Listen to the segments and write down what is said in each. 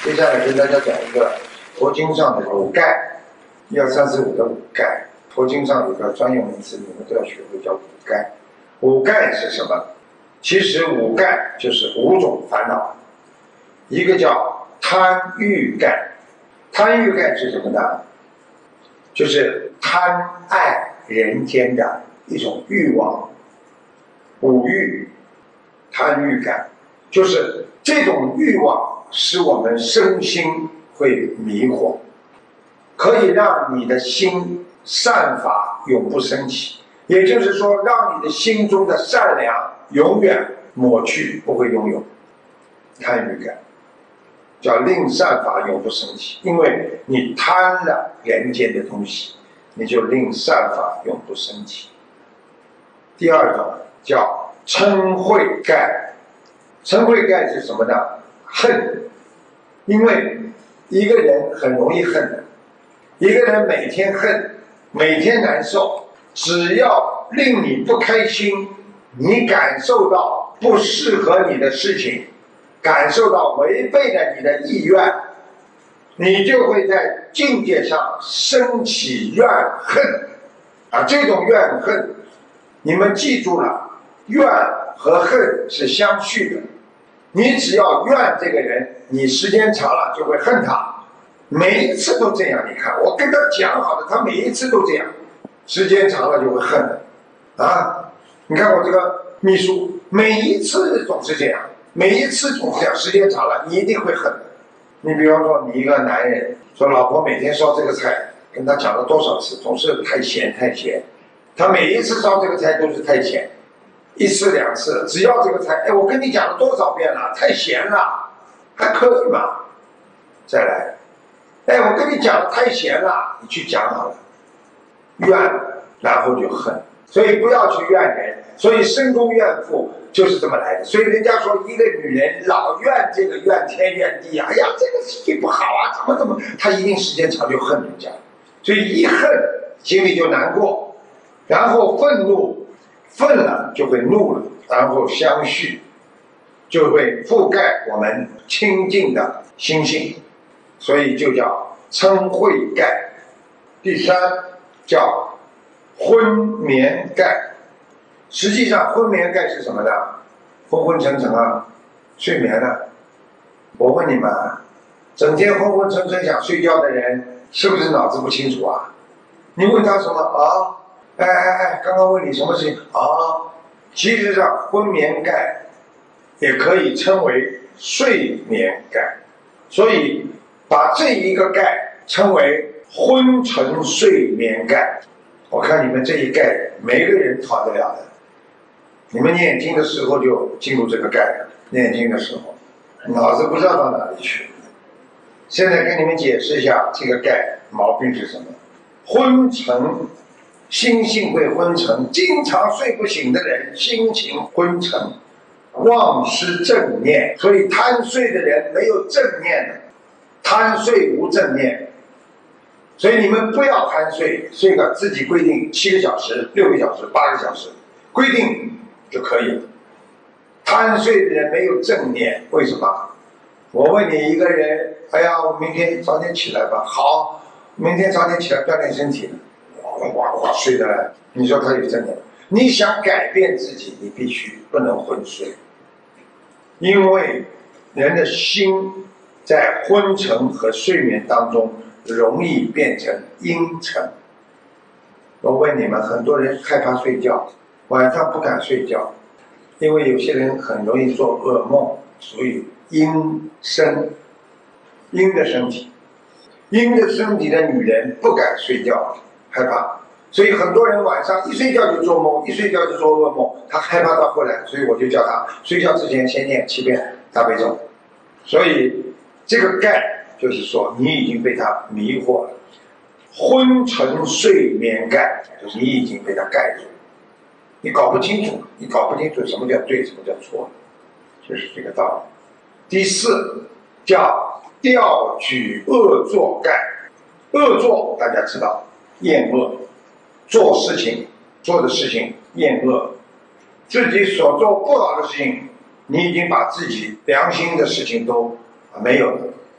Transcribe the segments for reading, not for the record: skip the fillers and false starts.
接下来跟大家讲一个佛经上的五盖，1、2、3、4、5的五盖。佛经上有个专用名词，你们都要学会，叫五盖。五盖是什么？其实五盖就是5种烦恼，一个叫贪欲盖。贪欲盖是什么呢？就是贪爱人间的一种欲望，五欲。贪欲盖就是这种欲望使我们身心会迷惑，可以让你的心善法永不升起，也就是说让你的心中的善良永远抹去，不会拥有。贪欲盖叫令善法永不升起，因为你贪了人间的东西，你就令善法永不升起。第二种叫嗔恚盖。嗔恚盖是什么呢？恨。因为一个人很容易恨的，一个人每天恨，每天难受，只要令你不开心，你感受到不适合你的事情，感受到违背了你的意愿，你就会在境界上升起怨恨啊！这种怨恨，你们记住了，怨和恨是相续的。你只要怨这个人，你时间长了就会恨他，每一次都这样。你看我跟他讲好了，他每一次都这样，时间长了就会恨了啊！你看我这个秘书，每一次总是这样，每一次总是这样，时间长了你一定会恨的。你比方说，你一个男人说老婆每天烧这个菜，跟他讲了多少次，总是太咸太咸，他每一次烧这个菜都是太咸。1次2次，只要这个菜，我跟你讲了多少遍了，太咸了，还可以嘛？再来，我跟你讲了太咸了，你去讲好了，怨，然后就恨，所以不要去怨人，所以身中怨妇就是这么来的。所以人家说一个女人老怨这个怨天怨地啊，哎呀这个事情不好啊，怎么，她一定时间长就恨人家，所以一恨心里就难过，然后愤怒。愤了就会怒了，然后相续，就会覆盖我们清净的心性，所以就叫嗔恚盖。第3叫昏眠盖。实际上昏眠盖是什么呢？昏昏沉沉啊，睡眠了。我问你们，整天昏昏沉沉想睡觉的人，是不是脑子不清楚啊？你问他什么啊？刚刚问你什么事情啊？其实上昏眠盖也可以称为睡眠盖，所以把这一个盖称为昏沉睡眠盖。我看你们这一盖没个人逃得了的，你们念经的时候就进入这个盖了，念经的时候脑子不知道到哪里去。现在跟你们解释一下这个盖毛病是什么。昏沉，心性会昏沉，经常睡不醒的人心情昏沉，忘失正念，所以贪睡的人没有正念的，贪睡无正念。所以你们不要贪睡，睡个自己规定7个小时、6个小时、8个小时，规定就可以了。贪睡的人没有正念，为什么？我问你一个人，我明天早点起来吧，好，明天早点起来锻炼身体了。哇睡的了，你说他有正念？你想改变自己，你必须不能昏睡，因为人的心在昏沉和睡眠当中容易变成阴沉。我问你们，很多人害怕睡觉，晚上不敢睡觉，因为有些人很容易做噩梦，所以阴身，阴的身体，阴的身体的女人不敢睡觉，害怕，所以很多人晚上一睡觉就做梦，一睡觉就做噩梦，他害怕到后来，所以我就叫他睡觉之前先念7遍大悲咒。所以这个盖就是说你已经被他迷惑了，昏沉睡眠盖就是你已经被他盖住，你搞不清楚什么叫对，什么叫错，就是这个道理。第4叫调举恶作盖。恶作大家知道，厌恶，做的事情厌恶，自己所做不好的事情，你已经把自己良心的事情都没有了，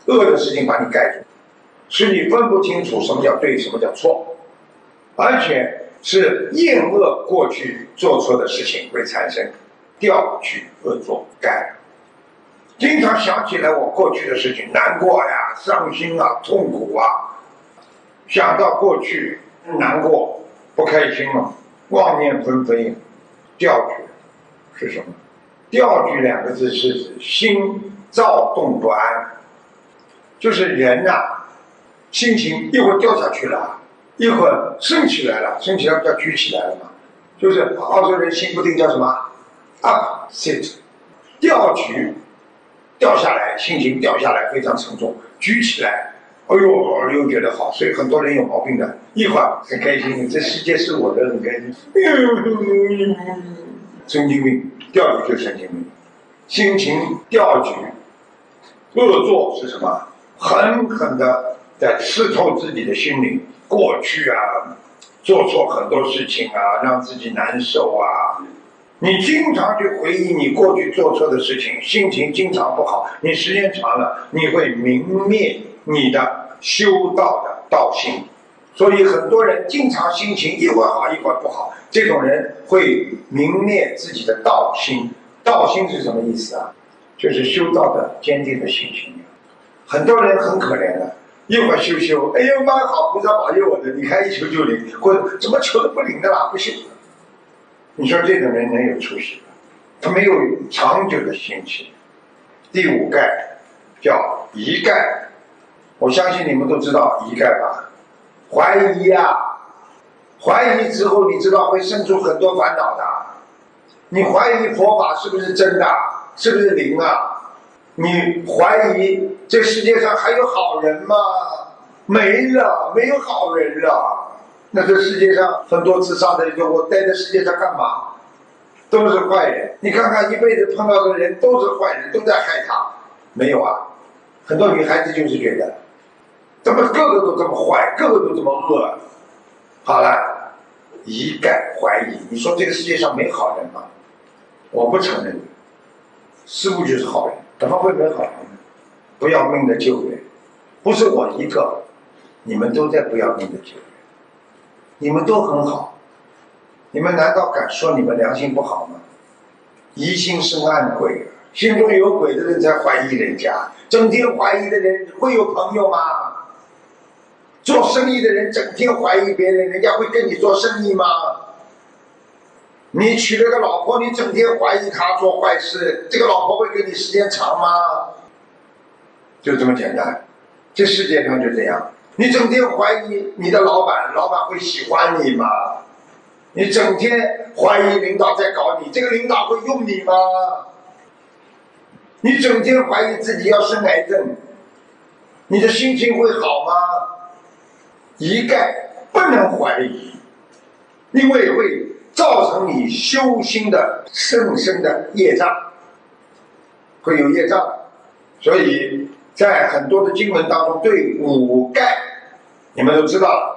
恶的事情把你盖住，使你分不清楚什么叫对，什么叫错，而且是厌恶过去做错的事情，会产生调去恶作盖。经常想起来我过去的事情，难过呀、伤心啊、痛苦啊，想到过去难过、不开心了，妄念纷飞。调举是什么？调举两个字是指心躁动不安，就是人呐、心情一会儿掉下去了，一会儿升起来了，升起来不叫举起来了嘛？就是澳洲人心不定叫什么 ？upset， 调举掉下来，心情掉下来非常沉重，举起来，哎呦又觉得好，所以很多人有毛病的，一会儿很开心，这世界是我的，很开心，神经病，调举就是神经病，心情调举，恶作是什么？狠狠的在刺透自己的心灵，过去啊，做错很多事情啊，让自己难受啊。你经常去回忆你过去做错的事情，心情经常不好，你时间长了，你会泯灭你的修道的道心。所以很多人经常心情一会儿好一会儿不好，这种人会泯灭自己的道心。道心是什么意思啊？就是修道的坚定的信心。很多人很可怜的，一会儿修，哎呦妈好，菩萨保佑我的，你看一求就灵，或者怎么求都不灵的啦，不行。你说这种人能有出息吗？他没有长久的心情。第五盖叫疑盖，我相信你们都知道疑盖吧？怀疑啊，怀疑之后你知道会生出很多烦恼的。你怀疑佛法是不是真的，是不是灵啊？你怀疑这世界上还有好人吗？没了，没有好人了。那这世界上很多自杀的人说，我待在世界上干嘛？都是坏人。你看看一辈子碰到的人都是坏人，都在害他。没有啊，很多女孩子就是觉得，怎么个个都这么坏，个个都这么恶。好了，一概怀疑。你说这个世界上没好人吗？我不承认。师父就是好人，怎么会没好人呢？不要命的救人，不是我一个，你们都在不要命的救人。你们都很好，你们难道敢说你们良心不好吗？疑心生暗鬼，心中有鬼的人才怀疑人家，整天怀疑的人会有朋友吗？做生意的人整天怀疑别人，人家会跟你做生意吗？你娶了个老婆，你整天怀疑她做坏事，这个老婆会跟你时间长吗？就这么简单，这世界上就这样。你整天怀疑你的老板，老板会喜欢你吗？你整天怀疑领导在搞你，这个领导会用你吗？你整天怀疑自己要生癌症，你的心情会好吗？一概不能怀疑，因为会造成你修心的深深的业障，会有业障。所以在很多的经文当中，对五盖你们都知道了。